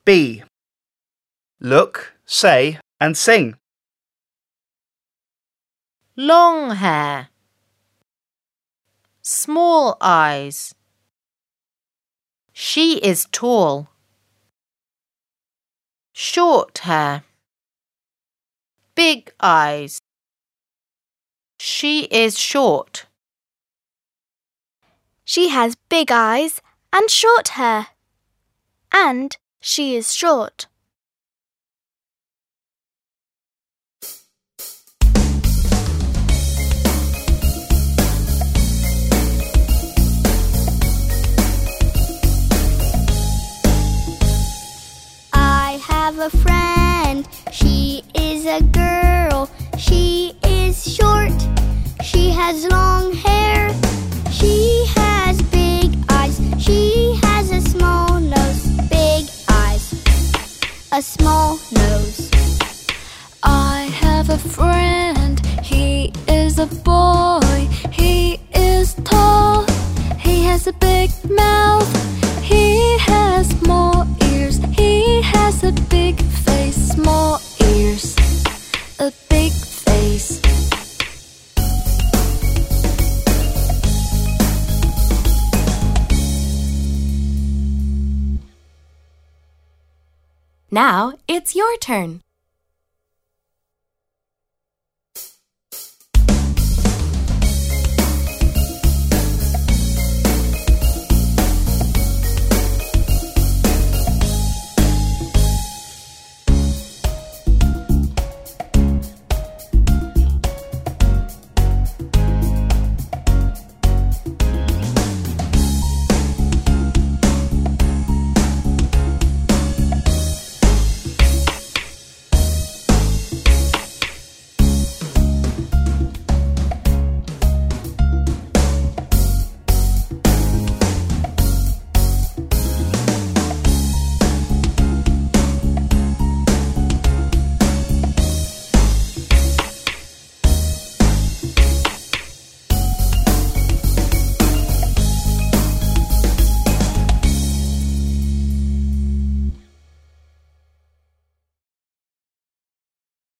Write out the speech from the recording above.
B. Look, say and sing. Long hair. Small eyes. She is tall. Short hair. Big eyes. She is short. She has big eyes and short hair. And she is short. I have a friend. She is a girl. She is short. She has long hair. She has big eyes. She has a small nose. Big eyes, a small nose. I have a friend. He is a boy. He is tall. He has a big mouth. He has small ears. He has a big face. Small ears, a big face. Now it's your turn.